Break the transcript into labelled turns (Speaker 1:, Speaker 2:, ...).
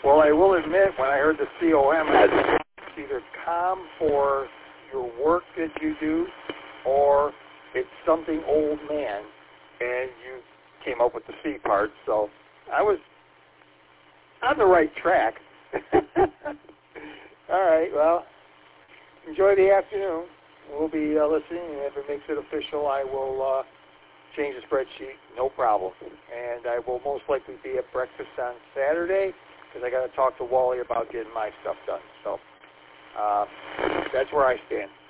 Speaker 1: Well, I will admit, when I heard the COM, it's either com for your work that you do, or it's something old man, and you came up with the C part. So I was on the right track. All right, well, enjoy the afternoon. We'll be listening, and if it makes it official, I will change the spreadsheet, no problem. And I will most likely be at breakfast on Saturday, because I got to talk to Wally about getting my stuff done. So that's where I stand.